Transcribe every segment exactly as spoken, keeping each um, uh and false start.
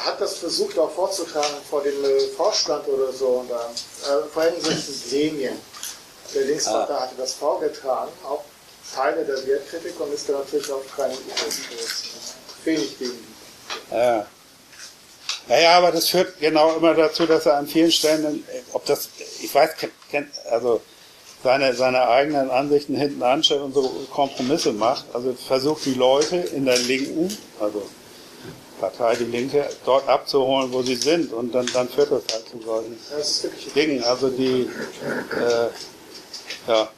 hat das versucht auch vorzutragen vor dem äh, Vorstand oder so, und, äh, vor allem solchen Gremien. Der Linkspartei ah. hatte das vorgetragen, auch Teile der Wertkritik, und ist da natürlich auf keinen wenig gegen. Ja. Ja, ja, aber das führt genau immer dazu, dass er an vielen Stellen, ob das, ich weiß, kennt, also seine, seine eigenen Ansichten hinten anstellt und so Kompromisse macht. Also versucht die Leute in der Linken, also Partei Die Linke, dort abzuholen, wo sie sind, und dann, dann führt das halt zu solchen Dingen. Also die, äh, ja.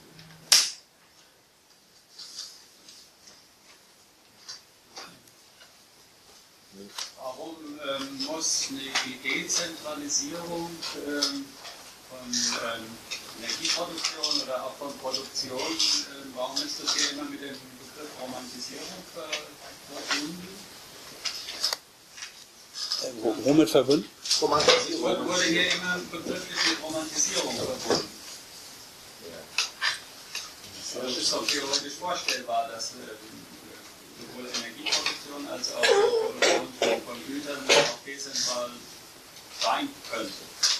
Warum ähm, muss eine Dezentralisierung ähm, von ähm, Energieproduktion oder auch von Produktion, äh, warum ist das hier immer mit dem Begriff Romantisierung verbunden? Äh, womit verbunden? Romantisierung. Wurde, wurde hier immer begrifflich mit Romantisierung verbunden. Ja. Das ist doch theoretisch vorstellbar, dass äh, sowohl Energieproduktion als auch Produktion von Gütern auch dezentral sein könnte.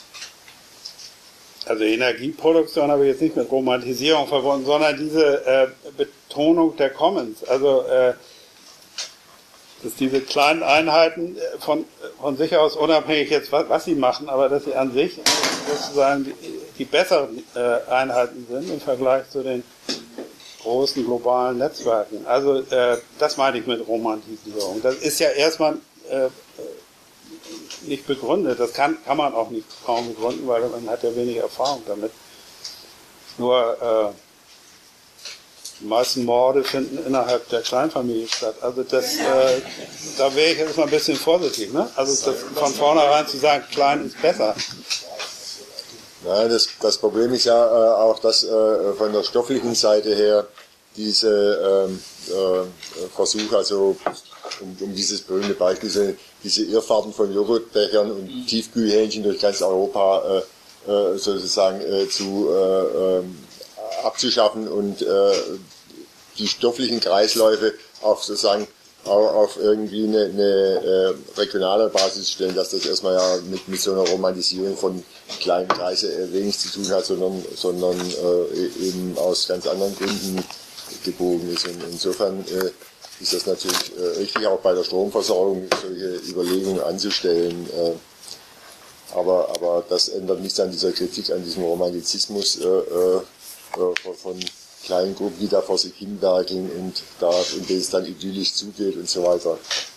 Also Energieproduktion habe ich jetzt nicht mit Romantisierung verbunden, sondern diese äh, Betonung der Commons. Also äh, dass diese kleinen Einheiten von, von sich aus unabhängig jetzt, was, was sie machen, aber dass sie an sich sozusagen die, die besseren äh, Einheiten sind im Vergleich zu den großen globalen Netzwerken. Also äh, das meine ich mit Romantisierung. Das ist ja erstmal äh, nicht begründet. Das kann, kann man auch nicht kaum begründen, weil man hat ja wenig Erfahrung damit. Nur äh, die meisten Morde finden innerhalb der Kleinfamilie statt. Also das, äh, da wäre ich jetzt mal ein bisschen vorsichtig. Ne? Also das, von vornherein zu sagen, klein ist besser. Nein, das, das Problem ist ja äh, auch, dass äh, von der stofflichen Seite her diese ähm, äh, Versuche, also um, um dieses berühmte Beispiel, diese Irrfahrten von Joghurtbechern und mhm. Tiefkühlhähnchen durch ganz Europa äh, äh, sozusagen äh, zu äh, äh, abzuschaffen und äh, die stofflichen Kreisläufe auf sozusagen auch auf irgendwie eine, eine äh, regionale Basis stellen, dass das erstmal ja mit, mit so einer Romantisierung von kleinen Kreisen äh, wenig zu tun hat, sondern, sondern äh, eben aus ganz anderen Gründen gebogen ist. Und insofern äh, ist das natürlich äh, richtig, auch bei der Stromversorgung solche Überlegungen anzustellen. Äh, aber, aber das ändert nichts an dieser Kritik, an diesem Romantizismus äh, äh, von, von kleinen Gruppen, die da vor sich hinwerkeln und da, in denen es dann idyllisch zugeht und so weiter.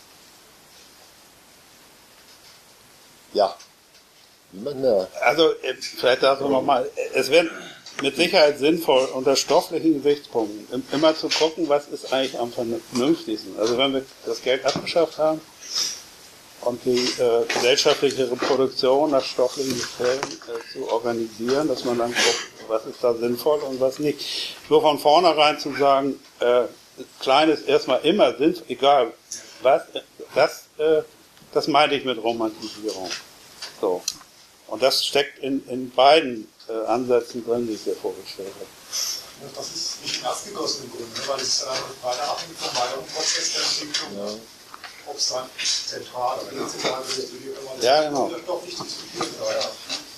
Ja. Niemand mehr. Also, vielleicht dazu nochmal, es wäre mit Sicherheit sinnvoll, unter stofflichen Gesichtspunkten immer zu gucken, was ist eigentlich am vernünftigsten. Also, wenn wir das Geld abgeschafft haben und die äh, gesellschaftliche Reproduktion nach stofflichen Quellen äh, zu organisieren, dass man dann guckt, was ist da sinnvoll und was nicht. Nur von vornherein zu sagen, äh, klein ist erstmal immer sinnvoll, egal was, das, äh, das meine ich mit Romantisierung. So. Und das steckt in, in beiden äh, Ansätzen drin, die ich hier vorgestellt habe. Das ist nicht nassgegossen im Grunde, weil es äh, beide abhängig vom weiteren Prozess der Entwicklung, ja. Ob es dann zentral oder dezentral ist, wie immer, das ja, genau. ist doch nicht diskutieren. Ja.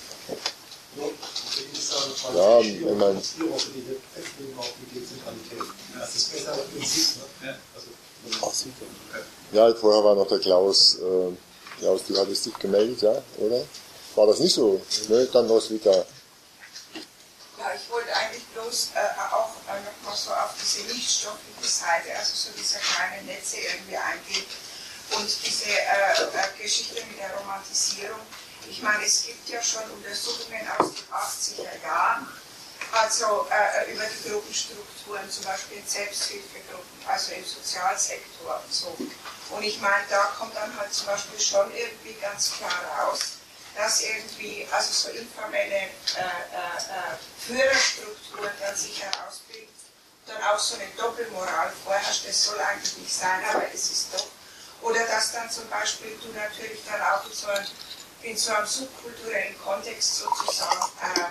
Ja, ich meine. Das ist besser als Prinzip, ne? Also, ja, vorher war noch der Klaus. Äh, Klaus, du hattest dich gemeldet, ja, oder? War das nicht so? Ne? Dann Roswitha. Ja, ich wollte eigentlich bloß äh, auch äh, noch mal so auf diese nichtstoffliche Seite, also so diese kleinen Netze irgendwie eingehen und diese äh, äh, Geschichte mit der Romantisierung. Ich meine, es gibt ja schon Untersuchungen aus den achtziger Jahren, also äh, über die Gruppenstrukturen, zum Beispiel in Selbsthilfegruppen, also im Sozialsektor und so. Und ich meine, da kommt dann halt zum Beispiel schon irgendwie ganz klar raus, dass irgendwie, also so informelle äh, äh, Führerstrukturen dann sich herausbilden, dann auch so eine Doppelmoral vorherrscht, das soll eigentlich nicht sein, aber es ist doch. Oder dass dann zum Beispiel du natürlich dann auch in so einem in so einem subkulturellen Kontext sozusagen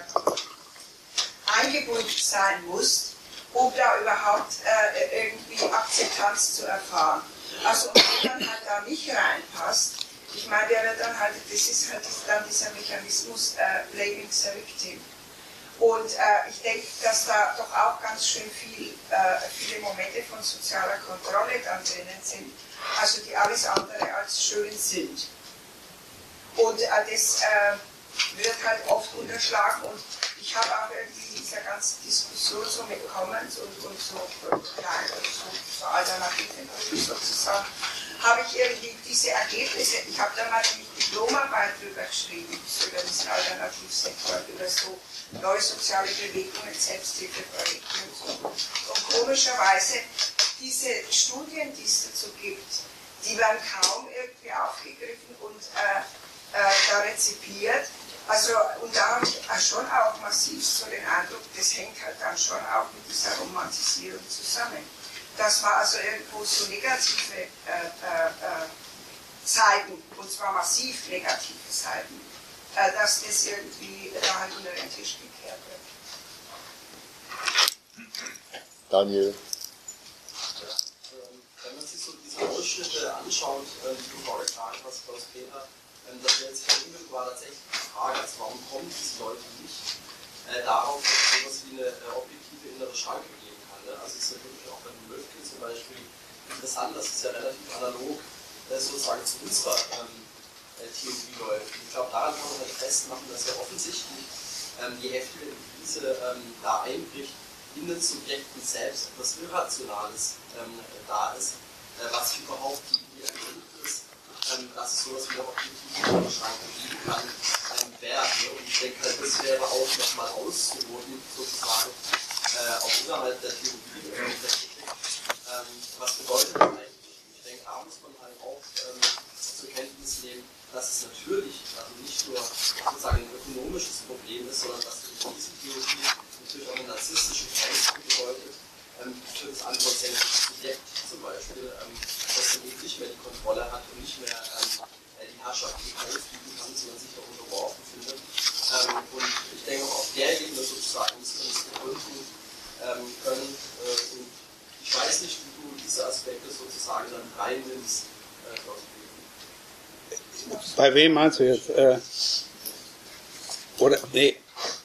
äh, eingebunden sein muss, um da überhaupt äh, irgendwie Akzeptanz zu erfahren. Also, und wenn man halt da nicht reinpasst, Ich meine, der wird dann halt, das ist halt dann dieser Mechanismus äh, blaming the victim. Und äh, ich denke, dass da doch auch ganz schön viel, äh, viele Momente von sozialer Kontrolle dann drinnen sind, also die alles andere als schön sind. Und äh, das äh, wird halt oft unterschlagen und ich habe auch irgendwie in dieser ganzen Diskussion so mit Commons und, und so, ja, so, so Alternativen sozusagen, habe ich irgendwie diese Ergebnisse, ich habe da mal eine Diplomarbeit drüber geschrieben, so über diesen Alternativsektor, über so neue soziale Bewegungen, Selbsthilfeprojekte und so. Und komischerweise, diese Studien, die es dazu gibt, die werden kaum irgendwie aufgegriffen und äh, äh, da rezipiert. Also, und da habe ich schon auch massiv so den Eindruck, das hängt halt dann schon auch mit dieser Romantisierung zusammen. Das war also irgendwo so negative äh, äh, äh, Seiten, und zwar massiv negative Seiten, äh, dass das irgendwie da halt unter den Tisch gekehrt wird. Daniel. Wenn man sich so diese Ausschnitte anschaut, die du vorgetragen hast, Klaus Peter, das wäre jetzt für unmittelbar tatsächlich die Frage, also warum kommen diese Leute nicht äh, darauf, dass es sowas wie eine äh, objektive innere Schranke geben kann. Ne? Also es ist ja wirklich auch bei den Möfke zum Beispiel interessant, dass es ja relativ analog äh, sozusagen zu unserer ähm, äh, Theorie läuft. Und ich glaube, daran kann man halt festmachen, dass ja offensichtlich ähm, je heftiger die Krise ähm, da einbricht, in den Subjekten selbst etwas Irrationales ähm, da ist, äh, was sich überhaupt die Idee erkennt ist, ähm, dass es sowas wie eine objektive Schranke geben kann, ähm, wert. Ne? Und ich denke halt, das wäre auch nochmal auszuloten, sozusagen, äh, auch innerhalb der Theorie äh, der Kritik. Ähm, was bedeutet das eigentlich? Ich denke, da muss man halt auch ähm, zur Kenntnis nehmen, dass es natürlich, also nicht nur sozusagen ein ökonomisches Problem ist, sondern dass diese Theorie natürlich auch eine narzisstische Grenze bedeutet, ähm, für das antwortsächliche Subjekt zum Beispiel, ähm, dass man eben nicht mehr die Kontrolle hat und nicht mehr ähm, die Herrschaft ausüben kann, sondern sich auch unterworfen findet. Ähm, und ich denke auch auf der Ebene sozusagen müssen wir uns begründen ähm, können. Äh, und ich weiß nicht, wie du diese Aspekte sozusagen dann reinnimmst, äh, Klaus. Bei wem meinst du jetzt? Äh, oder, nee.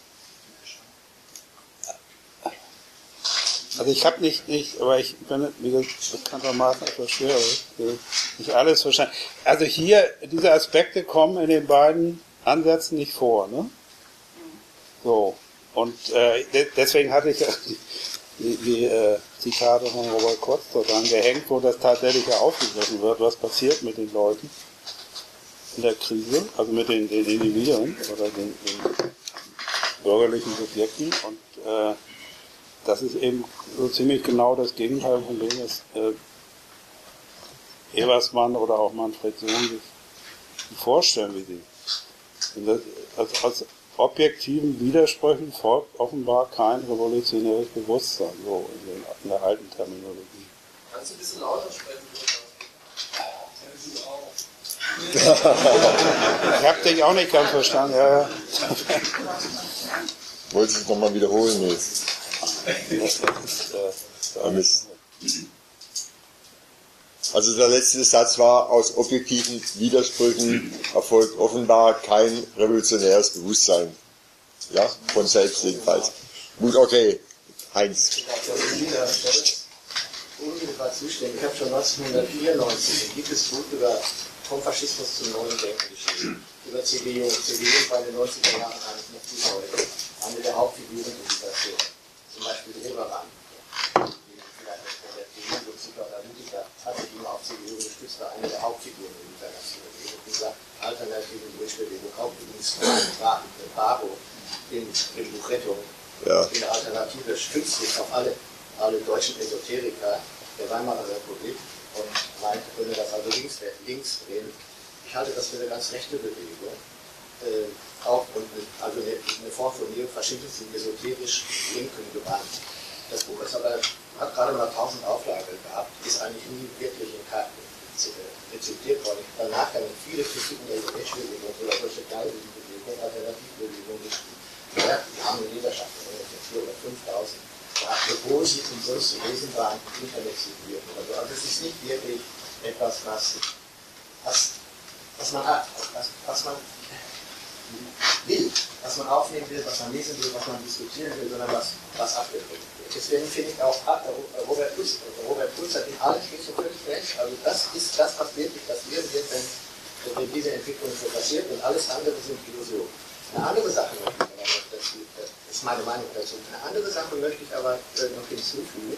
Also ich habe nicht, nicht, aber ich bin, wie gesagt, bekanntermaßen etwas schwerer, nicht alles verstanden. Also hier, diese Aspekte kommen in den beiden Ansätzen nicht vor, ne? So. Und äh, deswegen hatte ich ja die, die äh, Zitate von Robert Kotz daran gehängt, wo das tatsächlich ja aufgegriffen wird, was passiert mit den Leuten in der Krise, also mit den, den Individuen oder den, den bürgerlichen Subjekten. Und äh, das ist eben so ziemlich genau das Gegenteil von dem, was äh, Ebersmann oder auch Manfred Sohn sich vorstellen, wie sie. Und das, als, als objektiven Widersprüchen folgt offenbar kein revolutionäres Bewusstsein, so in, den, in der alten Terminologie. Kannst du ein bisschen lauter sprechen? Ich habe dich auch nicht ganz verstanden. Ja, ja. Wolltest du es nochmal wiederholen? Nee. Also der letzte Satz war, aus objektiven Widersprüchen erfolgt offenbar kein revolutionäres Bewusstsein. Ja, von selbst jedenfalls. Gut, okay. Heinz. Unmittelbar zustimmen. Ich habe schon neunzehnhundertvierundneunzig ein dickes Buch über vom Faschismus zum neuen Denken geschrieben. Über C D U. C D U war in den neunziger Jahren eigentlich noch bis heute eine der Hauptfiguren in dieser Szene. Zum Beispiel Hilbermann, die vielleicht von der T U-Psychoanalytiker tatsächlich immer auf C D U gestützt war, eine der Hauptfiguren in dieser ganzen Bewegung, dieser alternativen Durchbewegung. Auch übrigens Baro in, in Buchrettung. Ja. Die Alternative stützt sich auf alle, alle deutschen Esoteriker der Weimarer Republik und meint, würde das also links, links drehen. Ich halte das für eine ganz rechte Bewegung. Äh, auch und eine, also eine, eine Form von neofaschistischen, esoterisch linken Gewand. Das Buch ist aber, hat gerade mal tausend Auflagen gehabt, ist eigentlich nie wirklich in Karten rezipiert worden. Ich habe danach dann viele Kritiken der Menschbewegung oder solche Kleinbewegung, Alternativbewegung geschrieben. Ja, die haben eine Leserschaft von ungefähr vier oder fünftausend. Obwohl sie umsonst zu lesen waren, im Internet zitiert oder so. Also es ist nicht wirklich etwas, was, was, was was man hat, was, was man will, was man aufnehmen will, was man lesen will, was man diskutieren will, sondern was, was abgedrückt wird. Deswegen finde ich auch, Robert Puls, Robert Puls hat in allen Schlüssen völlig recht. Also das ist das, was wirklich passieren wird, wenn, wenn diese Entwicklung so passiert, und alles andere sind Illusionen. Eine andere Sache möchte ich aber noch dazu, das ist meine Meinung dazu, eine andere Sache möchte ich aber noch hinzufügen.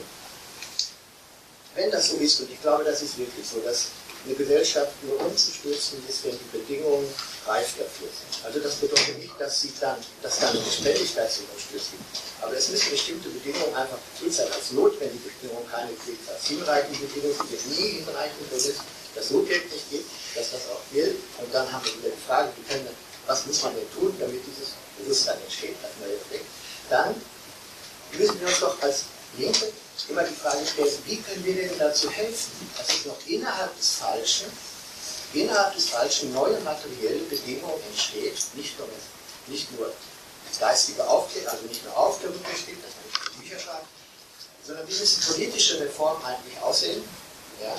Wenn das so ist, und ich glaube, das ist wirklich so, dass eine Gesellschaft nur umzustürzen ist, wenn die Bedingungen reif dafür sind. Also das bedeutet nicht, dass sie dann, dass dann eine Notwendigkeit zu umstürzen gibt. Aber es müssen bestimmte Bedingungen einfach erfüllt sein, als notwendige Bedingungen, keine als hinreichende Bedingungen, die jetzt nie hinreichend ist, das notwendig nicht gibt, dass das auch gilt. Und dann haben wir wieder die Frage, wie können, was muss man denn tun, damit dieses Bewusstsein entsteht, das man jetzt denkt. Dann müssen wir uns doch als Linke immer die Frage stellen, wie können wir denn dazu helfen, dass es noch innerhalb des Falschen, innerhalb des Falschen neue materielle Bedingungen entsteht, nicht nur, nicht nur geistige Aufklärung, also nicht nur Aufklärung entsteht, dass man nicht Bücher schreibt, sondern wie müssen politische Reformen eigentlich aussehen, ja,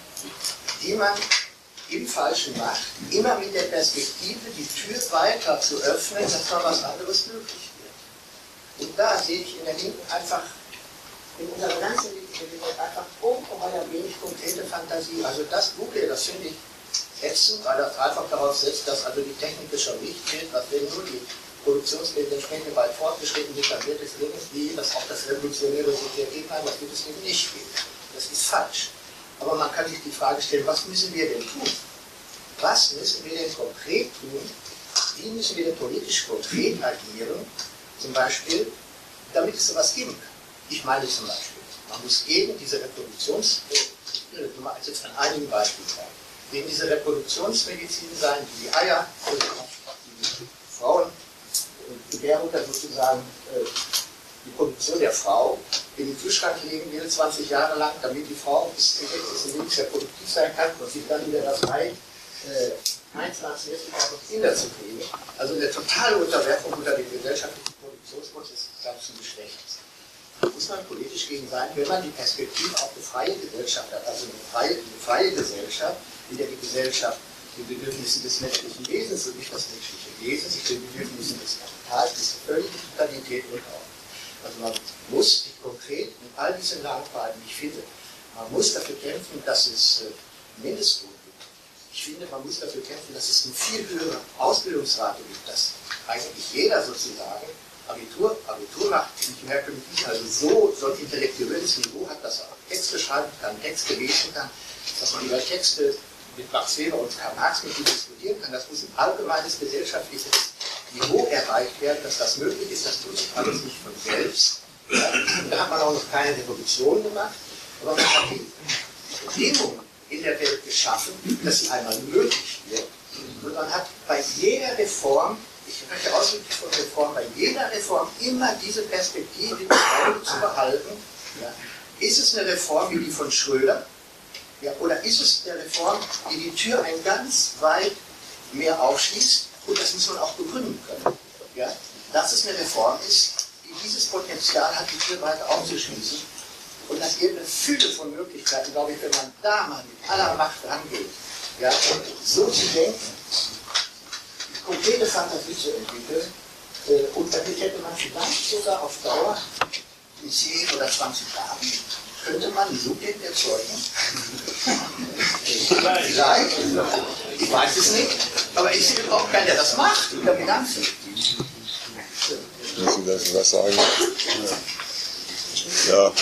die man im Falschen macht, immer mit der Perspektive, die Tür weiter zu öffnen, dass mal was anderes möglich wird. Und da sehe ich in der Linken einfach in unserer ganzen Literatur einfach ungeheuer wenig konkrete Fantasie. Also das Buch hier, das finde ich ätzend, weil das einfach darauf setzt, dass also die Technik schon nicht wird, was wenn nur die Produktionsmittel entsprechend weit fortgeschritten sind, dann wird es irgendwie, dass auch das Revolutionäre sich hier geben kann, das wird es eben nicht geben. Das ist falsch. Aber man kann sich die Frage stellen, was müssen wir denn tun? Was müssen wir denn konkret tun? Wie müssen wir denn politisch konkret agieren? Zum Beispiel, damit es sowas geben kann. Ich meine zum Beispiel, man muss gegen diese Reproduktions... Ich will jetzt an einigen Beispielen sagen. Gegen diese Reproduktionsmedizin sein, die die Eier, also die Frauen, die Gebärmutter sozusagen, die Produktion der Frau in den Kühlschrank legen will, zwanzig Jahre lang, damit die Frau bis zum sechzigsten Lebensjahr produktiv sein kann und sich dann wieder das Ei äh, einpflanzen lässt, um auch noch Kinder zu kriegen. Also eine totale Unterwerfung unter dem gesellschaftlichen Produktionsprozess des ganzen Geschlechts. Da muss man politisch gegen sein, wenn man die Perspektive auf eine freie Gesellschaft hat, also eine freie, eine freie Gesellschaft, in der die Gesellschaft den Bedürfnissen des menschlichen Wesens und nicht das menschliche Wesen, sich den Bedürfnissen des Kapitals, diese völlige Totalität unterordnet. Also man muss konkret in all diesen Langfallen, ich finde, man muss dafür kämpfen, dass es äh, Mindestlohn gibt. Ich finde, man muss dafür kämpfen, dass es eine viel höhere Ausbildungsrate gibt, dass eigentlich jeder sozusagen Abitur, Abitur macht, ich merke mit diesem, also so, so ein intellektuelles Niveau hat, dass er auch Texte schreiben kann, Texte lesen kann, dass man über Texte mit Max Weber und Karl Marx mit ihm diskutieren kann. Das muss ein allgemeines gesellschaftliches Niveau erreicht werden, dass das möglich ist. Das tut sich alles nicht von selbst. Ja. Da hat man auch noch keine Revolution gemacht, aber man hat die Bedingungen in der Welt geschaffen, dass sie einmal möglich wird. Und man hat bei jeder Reform, ich spreche ausdrücklich von Reform, bei jeder Reform immer diese Perspektive im Auge zu behalten. Ja. Ist es eine Reform wie die von Schröder? Ja, oder ist es eine Reform, die die Tür ein ganz weit mehr aufschließt? Und das muss man auch begründen können. Ja? Dass es eine Reform ist, die dieses Potenzial hat, die Tür weiter aufzuschließen. Und dass ihr eine Fülle von Möglichkeiten, glaube ich, wenn man da mal mit aller Macht rangeht, ja, und so zu denken, konkrete Fantasie zu entwickeln, äh, und damit hätte man vielleicht sogar auf Dauer in zehn oder zwanzig Jahren könnte man einen Subjekt erzeugen? Vielleicht. Ich weiß es nicht. Aber ich sehe auch keinen, der das macht. Ich habe Ganzen. Willst du dazu was sagen? Ja.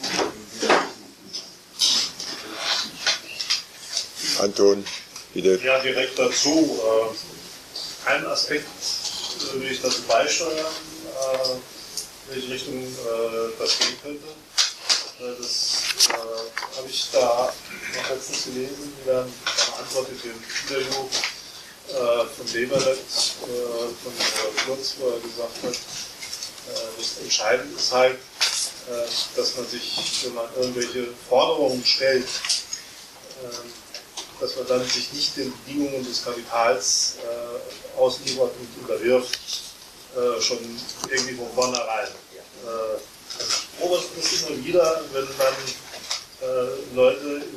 Anton, bitte. Ja, direkt dazu. Äh, einen Aspekt äh, will ich dazu beisteuern, äh, in welche Richtung äh, das gehen könnte. Das äh, habe ich da noch letztens gelesen, während einer Antwort in dem Interview äh, von Weberlet, äh, von äh, Kurz, wo er gesagt hat, äh, das Entscheidende ist halt, äh, dass man sich, wenn man irgendwelche Forderungen stellt, äh, dass man dann sich nicht den Bedingungen des Kapitals äh, ausliefert und unterwirft, äh, schon irgendwie von vornherein. Äh, Also, das ist immer wieder, wenn dann äh, Leute im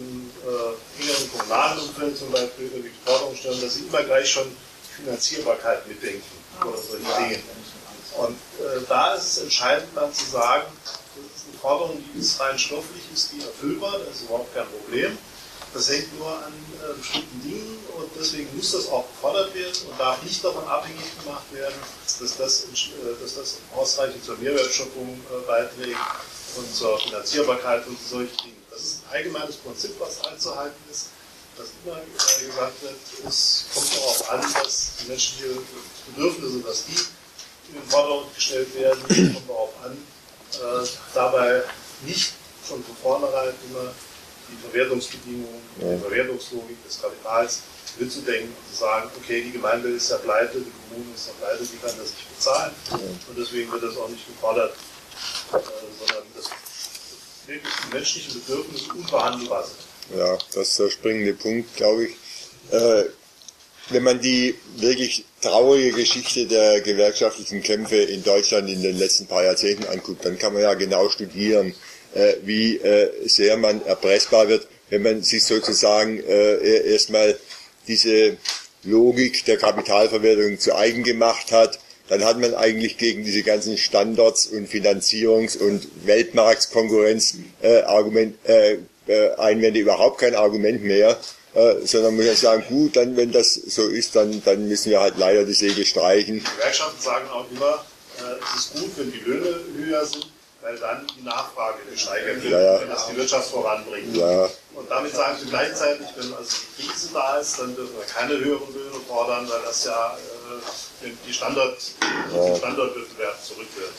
äh, engeren kommunalen Umfeld zum Beispiel irgendwie die Forderung stellen, dass sie immer gleich schon Finanzierbarkeit mitdenken oder solche Dinge. Und äh, da ist es entscheidend dann zu sagen, das ist eine Forderung, die ist rein stofflich, ist die erfüllbar, das ist überhaupt kein Problem. Das hängt nur an äh, bestimmten Dingen und deswegen muss das auch gefordert werden und darf nicht davon abhängig gemacht werden, dass das, äh, dass das ausreichend zur Mehrwertschöpfung äh, beiträgt und zur Finanzierbarkeit und solche Dinge. Das ist ein allgemeines Prinzip, was einzuhalten ist, dass immer äh, gesagt wird, es kommt darauf an, dass die menschlichen Bedürfnisse, dass die in den Vordergrund gestellt werden, es kommt darauf an, äh, dabei nicht schon von vornherein immer die Verwertungsbedingungen, die Verwertungslogik des Kapitals mitzudenken und zu sagen, okay, die Gemeinde ist ja pleite, die Kommune ist ja pleite, die kann das nicht bezahlen und deswegen wird das auch nicht gefordert, äh, sondern dass wirklich die menschlichen Bedürfnisse unverhandelbar sind. Ja, das ist der springende Punkt, glaube ich. Äh, wenn man die wirklich traurige Geschichte der gewerkschaftlichen Kämpfe in Deutschland in den letzten paar Jahrzehnten anguckt, dann kann man ja genau studieren, äh, wie äh, sehr man erpressbar wird, wenn man sich sozusagen äh, erstmal diese Logik der Kapitalverwertung zu eigen gemacht hat. Dann hat man eigentlich gegen diese ganzen Standards und Finanzierungs- und Weltmarktkonkurrenz äh, Argument, äh, äh, Einwände überhaupt kein Argument mehr, äh, sondern muss ja sagen, gut, dann wenn das so ist, dann, dann müssen wir halt leider die Segel streichen. Die Gewerkschaften sagen auch immer, äh, es ist gut, wenn die Löhne höher sind, weil dann die Nachfrage gesteigert wird, ja, ja. wenn das die Wirtschaft voranbringt. Ja. Und damit sagen sie gleichzeitig, wenn also die Krise da ist, dann dürfen wir keine höheren Löhne fordern, weil das ja äh, die Standard, ja. den Standardwettbewerb zurückwirft.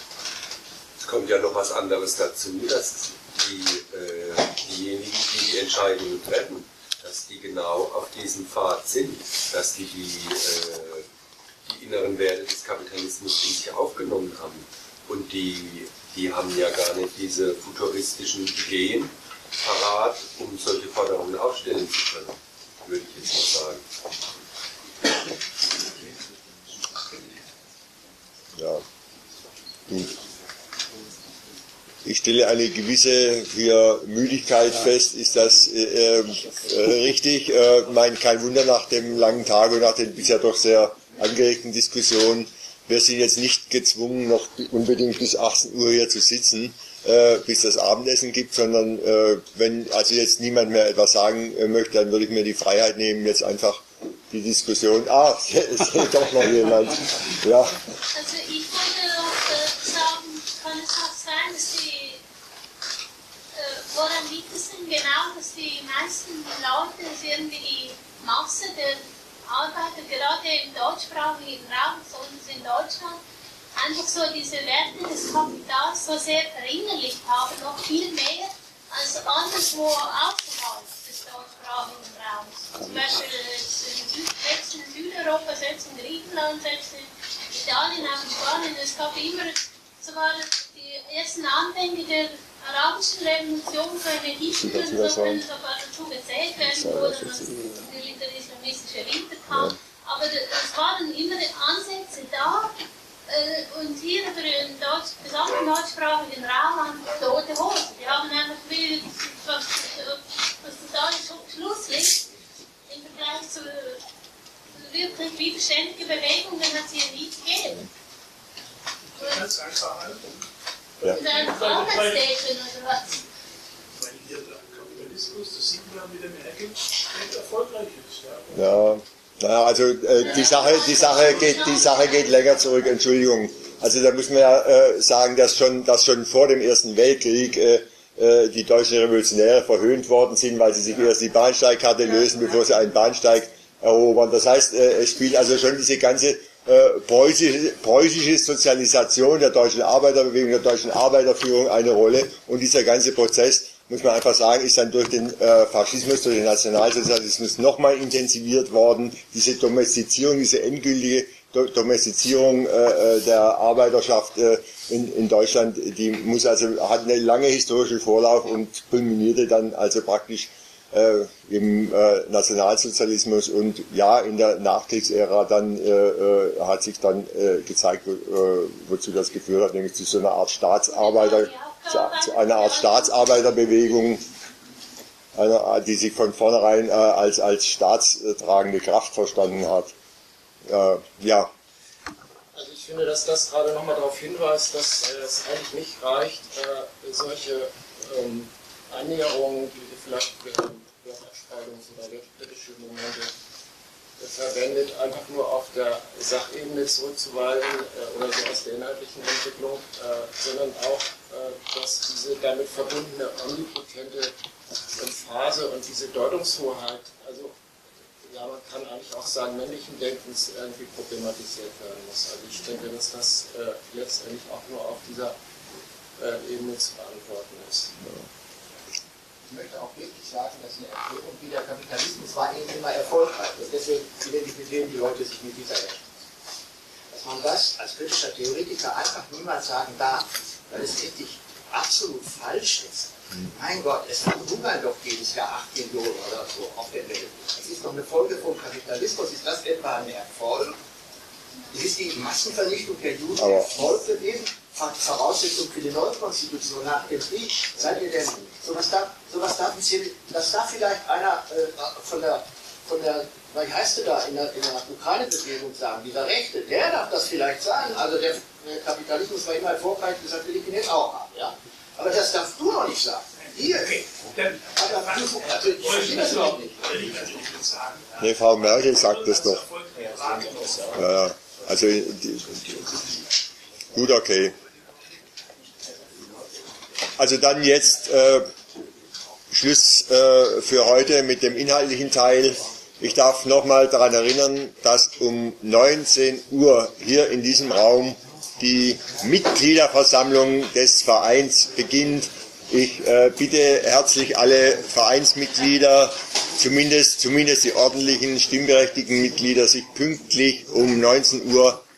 Es kommt ja noch was anderes dazu, dass die, äh, diejenigen, die die Entscheidungen treffen, dass die genau auf diesem Pfad sind, dass die die, äh, die inneren Werte des Kapitalismus in sich aufgenommen haben. Und die, die haben ja gar nicht diese futuristischen Ideen parat, um solche Forderungen aufstellen zu können, würde ich jetzt mal sagen. Ja, gut. Ich stelle eine gewisse hier Müdigkeit fest. Ist das äh, äh, richtig? Äh, mein, kein Wunder nach dem langen Tag und nach den bisher doch sehr angeregten Diskussionen. Wir sind jetzt nicht gezwungen, noch unbedingt bis achtzehn Uhr hier zu sitzen, äh, bis das Abendessen gibt, sondern äh, wenn also jetzt niemand mehr etwas sagen äh, möchte, dann würde ich mir die Freiheit nehmen, jetzt einfach die Diskussion. Ah, es ist doch noch jemand. Ja. Also ich wollte auch äh, sagen, kann es auch sein, dass die, äh, woran liegt es denn genau, dass die meisten Leute, dass irgendwie die Masse der Arbeiter, gerade im deutschsprachigen Raum, besonders in Deutschland, einfach so diese Werte des Kapitals so sehr verinnerlicht haben, noch viel mehr als anderswo außerhalb des deutschsprachigen Raums. Zum Beispiel in Süd, selbst in Südeuropa, selbst in Griechenland, selbst in Italien, auch in Spanien, es gab immer sogar die ersten Anfänge der arabischen Revolution für Energieschüler, so können sogar dazu gezählt werden, wo dann natürlich der islamistische Winter kam. Aber es waren immer Ansätze da, und hier über den Deutsch, gesamten deutschsprachigen Raum an tote Hose. Die haben einfach viel, was, was total Schluss liegt im Vergleich zu wirklich widerständigen Bewegungen, hat es hier nie gegeben. Ganz einfach halten. Ja. Ist ein Arbeitsstätten oder was? Weil hier der Kapitalismus, das sieht man mit dem Merkel, nicht erfolgreich ist. Ja. Ja. Naja, also äh, die Sache, die Sache geht, die Sache geht länger zurück. Entschuldigung. Also da muss man ja äh, sagen, dass schon, dass schon vor dem Ersten Weltkrieg äh, äh, die deutschen Revolutionäre verhöhnt worden sind, weil sie sich erst die Bahnsteigkarte lösen, bevor sie einen Bahnsteig erobern. Das heißt, äh, es spielt also schon diese ganze äh, preußische, preußische Sozialisation der deutschen Arbeiterbewegung, der deutschen Arbeiterführung eine Rolle. Und dieser ganze Prozess, muss man einfach sagen, ist dann durch den äh, Faschismus, durch den Nationalsozialismus nochmal intensiviert worden. Diese Domestizierung, diese endgültige Do Domestizierung äh, der Arbeiterschaft äh, in, in Deutschland, die muss also, hat eine lange historische Vorlauf und kulminierte dann also praktisch äh, im äh, Nationalsozialismus und ja, in der Nachkriegsära dann äh, äh, hat sich dann äh, gezeigt, wo, äh, wozu das geführt hat, nämlich zu so einer Art Staatsarbeiter, zu einer Art Staatsarbeiterbewegung. einer, die sich von vornherein äh, als, als staatstragende Kraft verstanden hat. Äh, ja. Also ich finde, dass das gerade nochmal darauf hinweist, dass äh, es eigentlich nicht reicht, äh, solche ähm, Annäherungen, die vielleicht Wertabspeilungs- oder wertkritische Momente verwendet, einfach nur auf der Sachebene zurückzuweisen äh, oder so aus der inhaltlichen Entwicklung, äh, sondern auch, äh, dass diese damit verbundene omnipotente Phase und diese Deutungshoheit, also ja, man kann eigentlich auch sagen, männlichen Denkens irgendwie problematisiert werden muss. Also ich denke, dass das äh, letztendlich auch nur auf dieser äh, Ebene zu beantworten ist. Ich möchte auch wirklich sagen, dass eine Erklärung wie der Kapitalismus war eben immer erfolgreich. Und deswegen identifizieren die Leute sich mit dieser Erklärung. Dass man das als kritischer Theoretiker einfach niemals sagen darf, weil es wirklich absolut falsch ist. Mein Gott, es verhungern doch jedes Jahr acht Millionen oder so auf der Welt. Das ist doch eine Folge vom Kapitalismus. Ist das etwa ein Erfolg? Ist die Massenvernichtung der Juden Aber Erfolg gewesen? Voraussetzung für die Neukonstitution nach dem Krieg? Seid ihr denn, sowas darf, sowas darf, das darf vielleicht einer äh, von der, von der, wie heißt der da, in der, in der Ukraine-Bewegung sagen, dieser Rechte, der darf das vielleicht sagen. Also der, der Kapitalismus war immer erfolgreich, deshalb will ich ihn jetzt auch haben. Ja? Aber das darfst du noch nicht sagen. Hier. Okay. Also ich verstehe das überhaupt nicht. Nee, Frau Merkel sagt das doch. Ja, also die, gut, okay. Also dann jetzt äh, Schluss äh, für heute mit dem inhaltlichen Teil. Ich darf nochmal daran erinnern, dass um neunzehn Uhr hier in diesem Raum die Mitgliederversammlung des Vereins beginnt. Ich äh, bitte herzlich alle Vereinsmitglieder, zumindest, zumindest die ordentlichen, stimmberechtigten Mitglieder, sich pünktlich um neunzehn Uhr